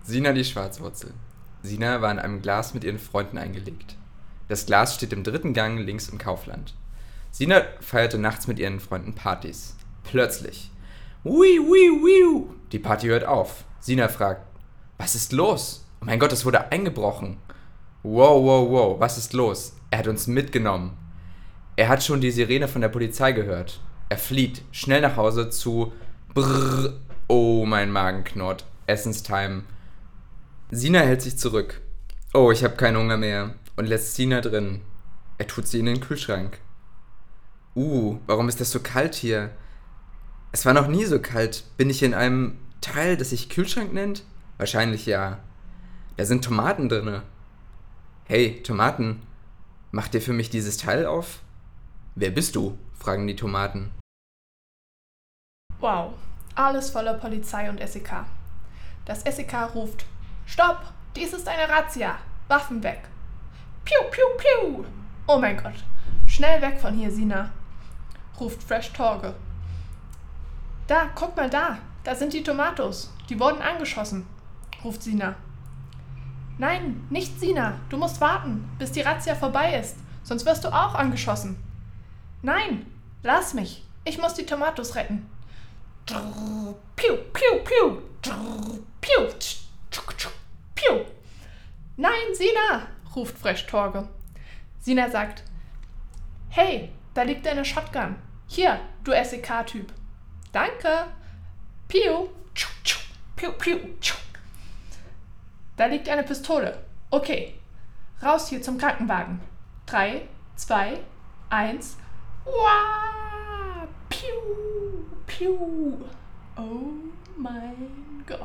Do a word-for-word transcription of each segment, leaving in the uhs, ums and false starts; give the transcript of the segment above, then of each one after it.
Sina die Schwarzwurzel. Sina war in einem Glas mit ihren Freunden eingelegt. Das Glas steht im dritten Gang links im Kaufland. Sina feierte nachts mit ihren Freunden Partys. Plötzlich. Ui, ui, ui. Die Party hört auf. Sina fragt, was ist los? Oh mein Gott, es wurde eingebrochen. Wow, wow, wow, was ist los? Er hat uns mitgenommen. Er hat schon die Sirene von der Polizei gehört. Er flieht schnell nach Hause zu Brrr. Oh, mein Magen knurrt. Essenstime. Sina hält sich zurück. Oh, ich habe keinen Hunger mehr. Und lässt Sina drin. Er tut sie in den Kühlschrank. Uh, warum ist das so kalt hier? Es war noch nie so kalt. Bin ich in einem Teil, das sich Kühlschrank nennt? Wahrscheinlich ja. Da sind Tomaten drinne. Hey, Tomaten, macht ihr für mich dieses Teil auf? Wer bist du? Fragen die Tomaten. Wow, alles voller Polizei und S E K. Das S E K ruft, Stopp, dies ist eine Razzia, Waffen weg. Piu, piu, piu. Oh mein Gott, schnell weg von hier, Sina, ruft Fresh Torge. Da, guck mal da, da sind die Tomatos, die wurden angeschossen, ruft Sina. Nein, nicht Sina, du musst warten, bis die Razzia vorbei ist, sonst wirst du auch angeschossen. Nein, lass mich, ich muss die Tomatos retten. Drrr, piu, piu, piu, drrr, piu, tsch, tsch, tsch, piu. Nein, Sina, ruft Fresh Torge. Sina sagt, hey, da liegt deine Shotgun. Hier, du S E K-Typ. Danke. Piu, tschu, tschu, piu, piu, tschu. Da liegt eine Pistole. Okay, raus hier zum Krankenwagen. Drei, zwei, eins. Wow, piu, piu. Oh mein Gott.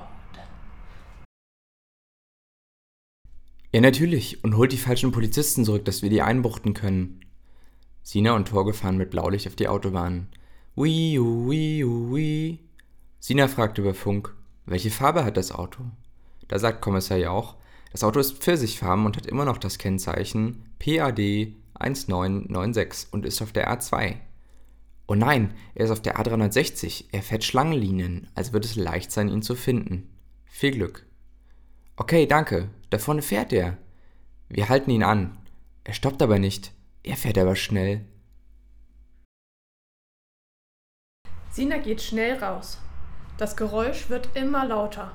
Ja, natürlich. Und holt die falschen Polizisten zurück, dass wir die einbuchten können. Sina und Torge fahren mit Blaulicht auf die Autobahn. Ui, ui, ui. Sina fragt über Funk, welche Farbe hat das Auto? Da sagt Kommissar Jauch, das Auto ist pfirsichfarben und hat immer noch das Kennzeichen P A D eins neun neun sechs und ist auf der A zwei. Oh nein, er ist auf der A dreihundertsechzig. Er fährt Schlangenlinien, also wird es leicht sein, ihn zu finden. Viel Glück. Okay, danke. Da vorne fährt er. Wir halten ihn an. Er stoppt aber nicht. Er fährt aber schnell. Sina geht schnell raus. Das Geräusch wird immer lauter.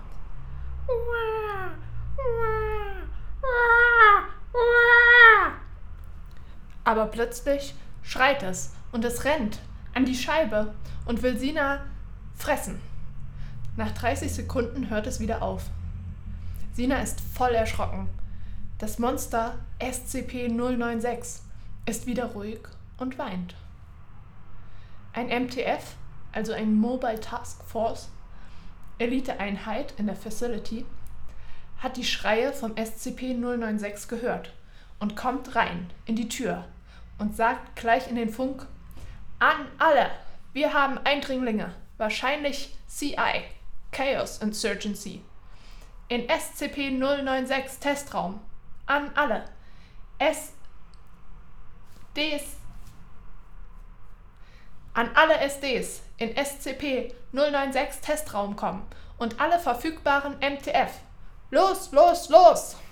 Aber plötzlich schreit es und es rennt an die Scheibe und will Sina fressen. Nach dreißig Sekunden hört es wieder auf. Sina ist voll erschrocken. Das Monster S C P null neun sechs ist wieder ruhig und weint. Ein M T F, also ein Mobile Task Force, Eliteeinheit in der Facility, hat die Schreie vom S C P null neun sechs gehört und kommt rein in die Tür und sagt gleich in den Funk: An alle, wir haben Eindringlinge, wahrscheinlich C I, Chaos Insurgency, in S C P null neun sechs Testraum. An alle. S Ds. An alle S Ds in S C P null neun sechs Testraum kommen und alle verfügbaren M T F. Los, los, los!